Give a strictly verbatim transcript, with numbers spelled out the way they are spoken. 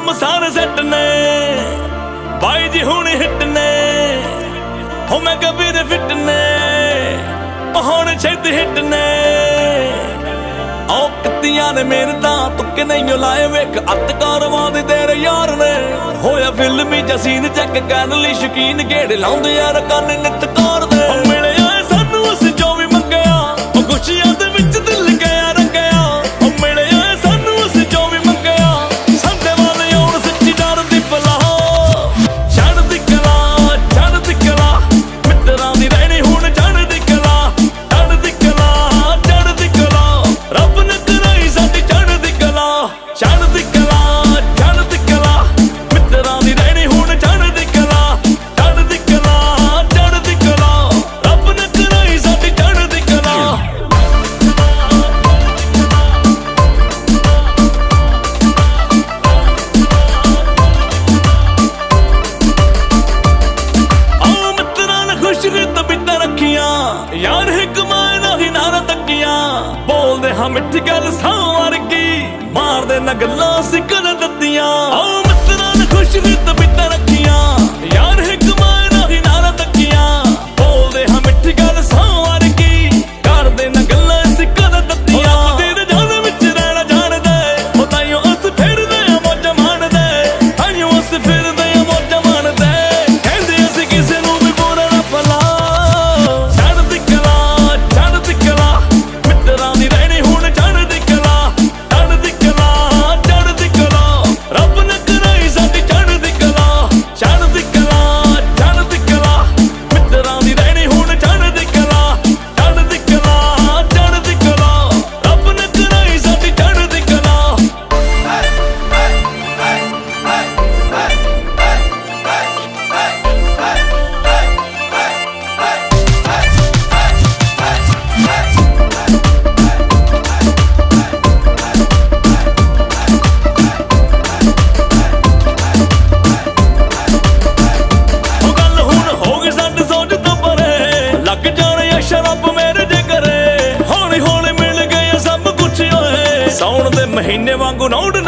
ਕੰਮ ਸਾਰੇ ਸੈੱਟ ਨੇ ਬਾਈ ਜੀ ਹੁਣ ਹਿੱਟ ਨੇ ਹੋ ਮੈਂ ਕਬੀਰ ਫਿੱਟ ਨੇ ਹੁਣ ਛੇਤੀ ਹਿੱਟ ਨੇ ਉਹ ਕਿਤੀਆਂ ਨੇ ਮਿਹਨਤਾਂ ਤੁੱਕੇ ਨਹੀਂ ਲਾਏ ਵੇਖ ਅੱਤ ਕਾਰਵਾਂ ਦੇ ਤੇਰੇ ਯਾਰ ਨੇ ਹੋਇਆ ਫਿਲਮੀ ਜਸੀਨ ਚੈੱਕ ਕਰਨ ਲਈ ਸ਼ੌਕੀਨ ਗੇੜੇ ਲਾਉਂਦੇ ਯਾਰ ਕੰਨ ਨਿੱਤ ਕਾਰ ਦੇ ਮਿਲਿਆ ਸਾਨੂੰ ਅਸੀਂ ਜੋ ਵੀ ਮੰਗਿਆ ਉਹ ਖੁਸ਼ੀਆਂ ਦੇ ਵਿੱਚ ਦਿਲ ਗਿਆ ਰੰਗਿਆ ਉਹ ਮਿਲਿਆ ਸਾਨੂੰ ਅਸੀਂ ਜੋ ਵੀ ਮੰਗਿਆ ਸੰਦੇ ਵਾਲੇ ਆਉਣ ਸੱਚੀ ਡਰ ਦੀ ਪਲਾ ਚੜ੍ਹਦੀ ਕਲਾ ਚੜ੍ਹਦੀ ਕਲਾ ਮਿੱਤਰਾਂ ਦੀ ਰਹਿਣੀ ਹੁਣ ਚੜ੍ਹਦੀ ਕਲਾ ਚੜ੍ਹਦੀ ਕਲਾ ਚੜ੍ਹਦੀ ਕਲਾ ਰੱਬ ਨੇ ਕਰਾਈ ਸਾਡੀ ਚੜ੍ਹਦੀ ਕਲਾ ਚੜ੍ਹਦੀ ਕਲਾ ਚੜ੍ਹਦੀ ਕਲਾ ਮਿੱਤਰਾਂ ਦੀ ਰਹਿਣੀ ਹੁਣ ਚੜ੍ਹਦੀ ਕਲਾ ਚੜ੍ਹਦੀ ਕਲਾ ਚੜ੍ਹਦੀ ਕਲਾ ਰੱਬ ਨੇ ਕਰਾਈ ਸਾਡੀ ਚੜ੍ਹਦੀ ਕਲਾ ਆਹ ਮਿੱਤਰਾਂ ਨੇ ਖੁਸ਼ ਰਿਤ ਬਿੱਤਾਂ ਰੱਖੀਆਂ ਯਾਰ ਹਿਕਮਾਂ ਨਹੀਂ ਨਾਰਾ ਤੱਕੀਆਂ ਬੋਲਦੇ ਹਾਂ ਮਿੱਠੀ ਗੱਲ ਸਾਂ ਵਰਗੀ ਮਾਰਦੇ ਨਾ ਗੱਲਾਂ ਸਿੱਕਣ ਦਿੱਤੀਆਂ ਆਹ ਮਿੱਤਰਾਂ ਨੇ ਖੁਸ਼ ਰਿਤ ਬਿੱਤਾਂ ਰੱਖੀਆਂ ਯਾਰ ਹਿਕਮਾਂ ਨਹੀਂ ਨਾਰਾ ਤੱਕੀਆਂ ਬੋਲਦੇ ਹਾਂ ਮਿੱਠੀ ਗੱਲ ਸਾਂ ਵਰਗੀ ਕਰਦੇ ਨਾ ਗੱਲਾਂ ਸਿੱਕਣ ਦਿੱਤੀਆਂ ਤੇਰੇ ਜਾਨ ਵਿੱਚ ਰਹਿਣਾ ਜਾਣਦੇ ਉਹ ਤਾਈਓ ਅਸ ਫਿਰਦੇ ਆ ਮੌਜਾਂ ਮਾਣਦੇ ਤਾਈਓ ਅਸ ਫਿਰਦੇ ਆ ਮੌਜਾਂ ਮਾਣਦੇ ਕਹਿੰਦੇ ਅਸੀਂ ਕਿਸੇ ਨੂੰ ਵੀ ਬੁਰਾ ਨਾ ਭਲਾ ਚੜ੍ਹਦੀ ਕਲਾ ਚੜ੍ਹਦੀ ਕਲਾ ਮਿੱਤਰਾਂ ਦੀ ਰਹਿਣੀ ਹੁਣ ਚੜ੍ਹਦੀ ਕਲਾ ਚੜ੍ਹਦੀ ਕਲਾ ਚੜ੍ਹਦੀ ਕਲਾ ਰੱਬ ਨੇ ਕਰਾਈ ਸਾਡੀ ਚੜ੍ਹਦੀ ਕਲਾ ਚੜ੍ਹਦੀ ਕਲਾ ਚੜ੍ਹਦੀ ਕਲਾ ਮਿੱਤਰਾਂ ਦੀ ਰਹਿਣੀ ਹੁਣ ਚੜ੍ਹਦੀ ਕਲਾ ਚੜ੍ਹਦੀ ਕਲਾ ਚੜ੍ਹਦੀ ਕਲਾ ਰੱਬ ਨੇ ਕਰਾਈ ਸਾਡੀ ਚੜ੍ਹਦੀ ਕਲਾ ਉਹ ਗੱਲ ਹੁਣ ਹੋ ਗਈ ਸਾਡੀ ਸੋਚ ਤੋਂ ਪਰੇ ਲੱਗ ਜਾਣੇ ਅਕਸ਼ਰ ਰੱਬ ਮੇਰੇ ਜੇ ਕਰੇ ਹੌਲੀ ਹੌਲੀ ਮਿਲ ਗਏ ਸਭ ਕੁਛ ਓਏ ਸਾਉਣ ਦੇ ਮਹੀਨੇ ਵਾਂਗੂ ਨੌੜ